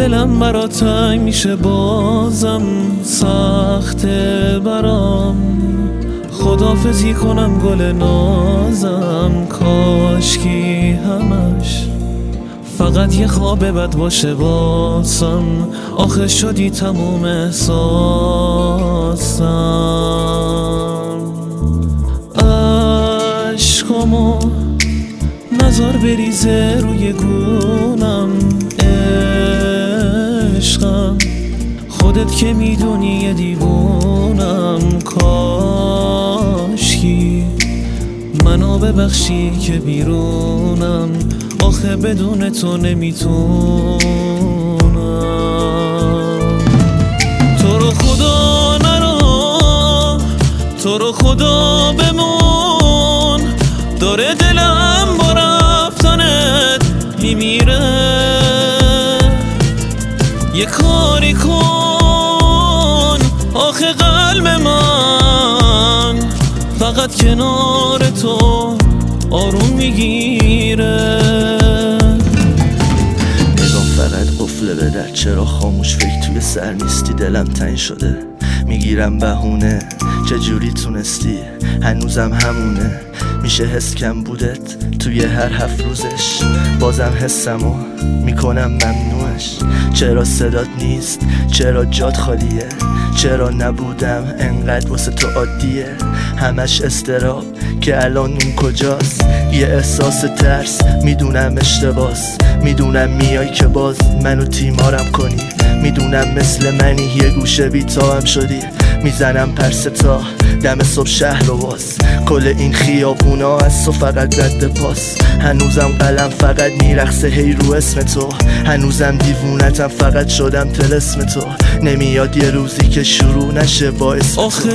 دلم برات تنگ میشه بازم سخته برام خداحافظی کنم گل نازم کاشکی همش فقط یه خواب بد باشه واسم آخه شدی تموم احساسم عشقامو نذار بریزه روی گونم عشقم خودت که میدونی یه دیوونم کاشکی منو ببخشی که بیرونم آخه بدون تو نمیتونم تو رو خدا نرو تو رو خدا بمون داره دلم با رفتنت میمیره یه کاری کن آخه قلب من فقط کنار تو آروم میگیره نگاه فقط قفله به در چرا خاموش فکر توی سر نیستی دلم تنگ شده میگیرم بهونه چجوری تونستی هنوزم همونه میشه حس کم بودت توی هر 7 روزش بازم حسمو میکنم ممنوعش چرا صدات نیست چرا جات خالیه چرا نبودم انقدر واسه تو عادیه همش استراب که الان اون کجاست یه احساس ترس میدونم اشتباس میدونم میای که باز منو تیمارم کنی میدونم مثل منی یه گوشه بیتام شدی میزنم پرستا دم صبح شهر رو باز کل این خیابونا از تو فقط رد پاس هنوزم قلم فقط میرقصه هی رو اسم تو هنوزم دیوونتم فقط شدم طلسم تو نمیاد یه روزی که شروع نشه با اسم آخه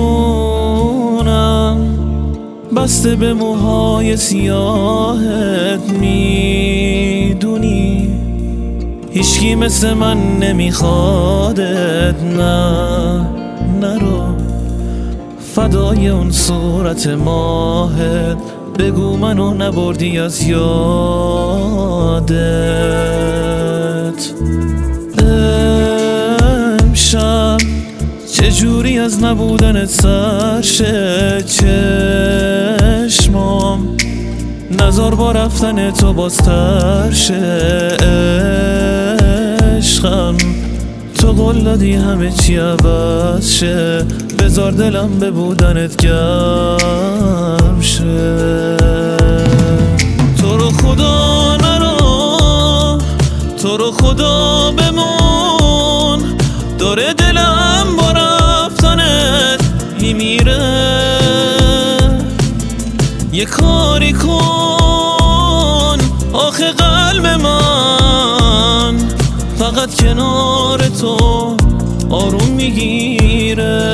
جونم بسته به موهای سیاهت میدونی هیچکی مثل من نمیخوادت نرو فدای اون صورت ماهت بگو منو نبردی از یادت امشب چجوری از نبودنت سرشه چشمام نزار با رفتن تو بازتر شه عشقم تو قول دادی همه چی عوض شه بذار دلم به بودنت گرم شه تو رو خدا نرو تو رو خدا بمون داره دلم با رفتنت میمیره یه کاری کن آخه قلب من فقط کنار تو آروم میگیره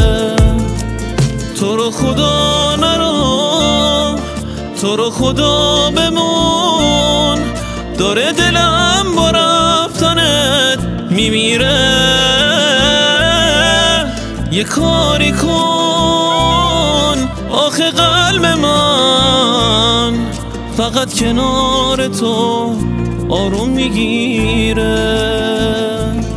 تو رو خدا نرو تو رو خدا بمون داره دلم با رفتنت میمیره یه کاری کن آخه قلب من فقط کنار تو آروم میگیره